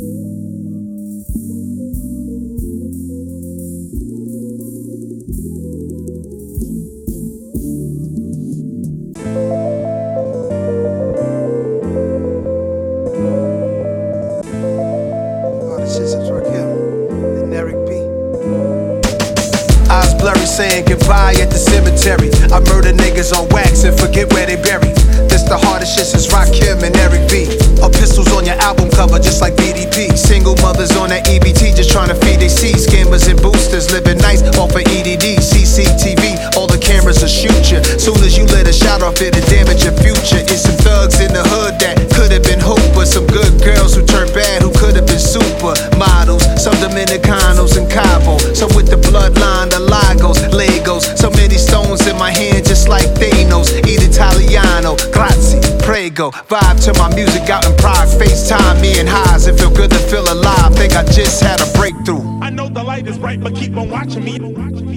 Blurry saying goodbye at the cemetery. I murder niggas on wax and forget where they buried. This the hardest shit since Rakim and Eric B. Or pistols on your album cover just like BDP. Single mothers on that EBT just trying to feed they seeds. Scammers and boosters living nice off of EDD. CCTV, all the cameras will shoot you. Soon as you let a shot off it'll damage your future. It's some thugs in the hood that could have been Hooper. Some good girls who turned bad who could have been super models. Some Dominicanos in Cabo. Some with the bloodline, the Legos, so many stones in my hand just like Thanos. Eat Italiano, grazie, prego. Vibe to my music out in Prague. FaceTime me and highs. It feel good to feel alive. Think I just had a breakthrough. I know the light is bright, but keep on watching me.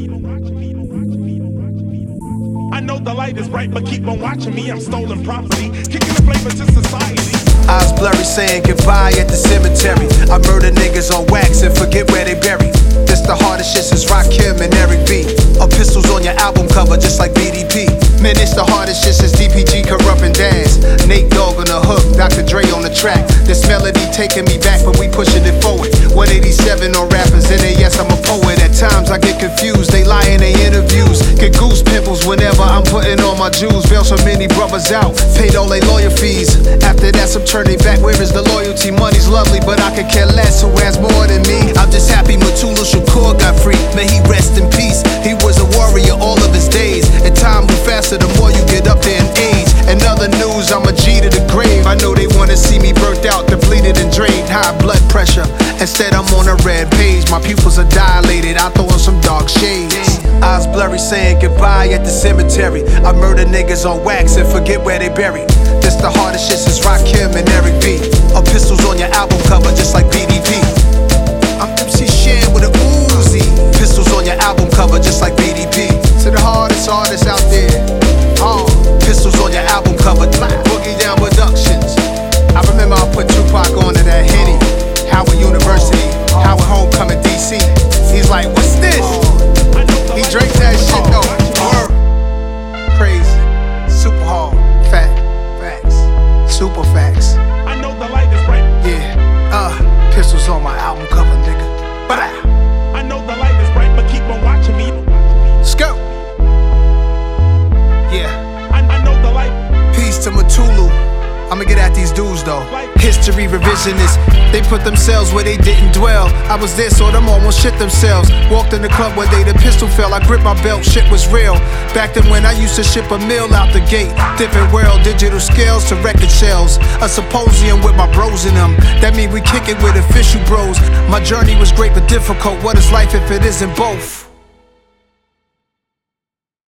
I know the light is bright, but keep on watching me. I'm stolen property, kicking the flavor to society. Eyes blurry saying goodbye at the cemetery. I murder niggas on wax and forget where they buried. This the hardest shit since Rakim and Eric B. Or pistols on your album cover just like BDP. Man, it's the hardest shit since DPG, Corrupt and Daz. Nate Dogg on the hook, Dr. Dre on the track. This melody taking me back, but we pushing it forward. 187 on rappers, and yes, I'm a poet. At times I get confused, they lie in their interviews. Get goose pimples whenever I'm putting on my jewels. Bail so many brothers out, paid all their lawyer fees. After that, some turn they back, where is the loyalty? Money's lovely, but I could care less, who has more than me? I'm just happy Mutulu Shakur got free, may he rest in peace. He was a warrior all of his days, and time moves faster the more you get up there in age. In other news, I'm a G to the grave. I know they wanna see me burnt out, depleted and drained. High blood pressure, instead I'm on a red page. My pupils are dilated, I throw on some dark shades. Eyes blurry saying goodbye at the cemetery. I murder niggas on wax and forget where they buried. This the hardest shit since Rakim and Eric B. Or pistols on your album cover just like BDP. I'm MC Shan with a Uzi. Pistols on your album cover just like BDP. To the hardest artists out there. Pistols on your album cover. Boogie Down Productions. I remember I put Tupac on to that Henny. Howard University, Howard Homecoming DC. He's like, what's this? He drank that shit though. Word. Crazy. Super hard. Facts. Super facts. I know the light is bright. Yeah. Pistols on my album cover, nigga. I know the light is bright, but keep on watching me. Let's go. Yeah. I know the light. Peace to Mutulu. I'ma get at these dudes though. History revisionists, they put themselves where they didn't dwell. I was there, so them almost shit themselves. Walked in the club where the pistol fell. I gripped my belt, shit was real. Back then when I used to ship a meal out the gate. Different world, digital scales to record shells. A symposium with my bros in them. That mean we kick it with official bros. My journey was great but difficult. What is life if it isn't both?